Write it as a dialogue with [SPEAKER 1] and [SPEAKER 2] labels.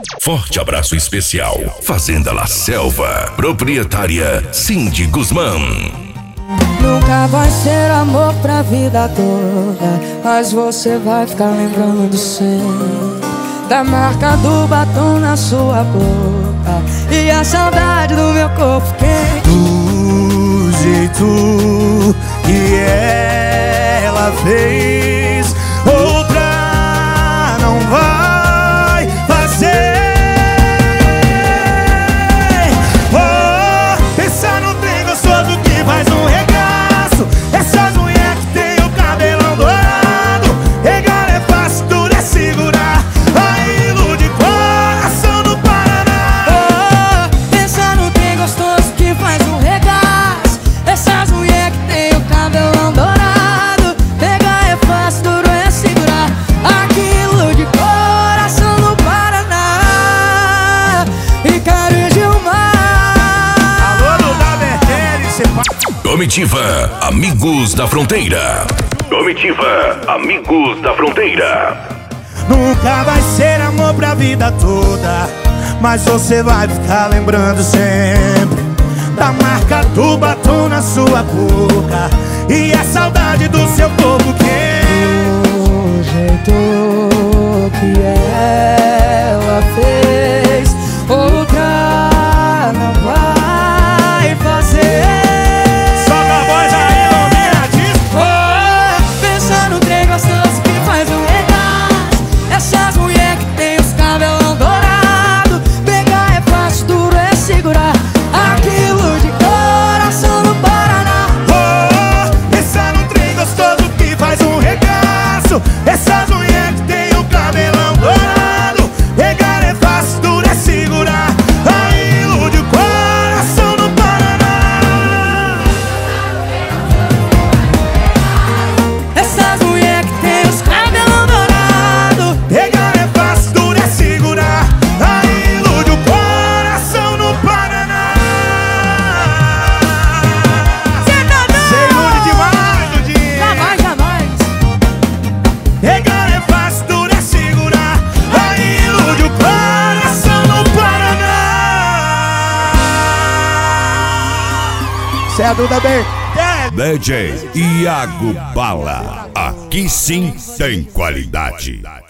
[SPEAKER 1] Forte abraço especial, Fazenda La Selva, proprietária Cindy Guzmán.
[SPEAKER 2] Nunca vai ser amor pra vida toda, mas você vai ficar lembrando sempre da marca do batom na sua boca e a saudade do meu corpo quente.
[SPEAKER 3] Do jeito que ela fez, outra não vai fazer. Oh, pensar no trem gostoso que faz um regaço, essas mulheres que tem o cabelão dourado. Regar é fácil, tudo é segurar, aí ilude coração do Paraná.
[SPEAKER 2] Oh, pensar no trem gostoso que faz um regaço, essas mulheres que tem o cabelão dourado. Pegar é fácil, duro é segurar, aquilo de coração no Paraná. Ricardo Gilmar.
[SPEAKER 3] Alô, Duda Bertelli, cê
[SPEAKER 1] Comitiva Amigos da Fronteira. Comitiva Amigos da Fronteira.
[SPEAKER 3] Nunca vai ser amor pra vida toda, mas você vai ficar lembrando sempre da marca do batom na sua boca e a saudade do seu corpo quente.
[SPEAKER 2] O jeito que ela fez, outra não vai fazer.
[SPEAKER 3] Solta a voz aí, Romina, diz.
[SPEAKER 2] Oh, pensa no trem gostoso que faz um regaço, essas mulheres que tem os cabelão dourado. Pegar é fácil, duro é segurar, aquilo de coração no Paraná.
[SPEAKER 3] Oh, pensar no trem gostoso que faz um regaço, essas mulheres que tem o cabelão dourado. Regar é fácil, duro é segurar, aí ilude o coração no Paraná.
[SPEAKER 2] Essas mulheres que tem os cabelão dourado.
[SPEAKER 3] Regar é fácil, duro é segurar, aí ilude o coração no Paraná.
[SPEAKER 2] Cê tá doido?
[SPEAKER 3] Cê ilude demais, Dudinho.
[SPEAKER 2] Jamais, jamais.
[SPEAKER 3] Regar é fácil, duro é segurar, aí ilude o coração no Paraná. Cê é a Duda Bertelli.
[SPEAKER 1] DJ Iago Bala. Aqui sim tem qualidade.